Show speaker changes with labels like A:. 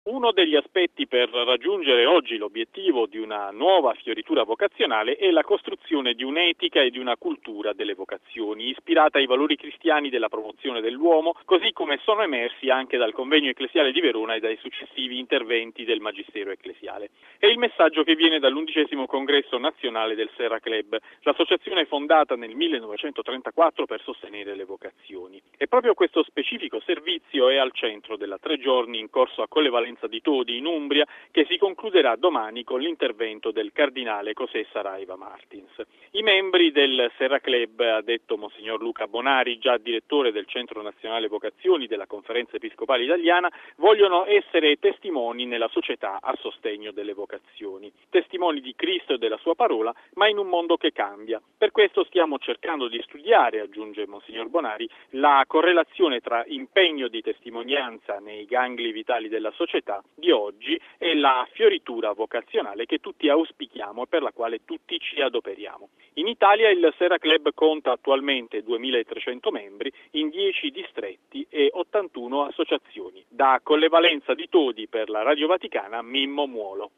A: Uno degli aspetti per raggiungere oggi l'obiettivo di una nuova fioritura vocazionale è la costruzione di un'etica e di una cultura delle vocazioni, ispirata ai valori cristiani della promozione dell'uomo, così come sono emersi anche dal Convegno Ecclesiale di Verona e dai successivi interventi del Magistero Ecclesiale. È il messaggio che viene dall'11° Congresso Nazionale del Serra Club, l'associazione fondata nel 1934 per sostenere le vocazioni. E proprio questo specifico servizio è al centro della 3 giorni in corso a Colle Valenza di Todi in Umbria, che si concluderà domani con l'intervento del cardinale José Saraiva Martins. I membri del Serra Club, ha detto Monsignor Luca Bonari, già direttore del Centro Nazionale Vocazioni della Conferenza Episcopale Italiana, vogliono essere testimoni nella società a sostegno delle vocazioni, testimoni di Cristo e della sua parola, ma in un mondo che cambia. Per questo stiamo cercando di studiare, aggiunge Monsignor Bonari, la correlazione tra impegno di testimonianza nei gangli vitali della società di oggi e la fioritura vocazionale che tutti auspichiamo e per la quale tutti ci adoperiamo. In Italia il Serra Club conta attualmente 2.300 membri in 10 distretti e 81 associazioni. Da Colle Valenza di Todi per la Radio Vaticana, Mimmo Muolo.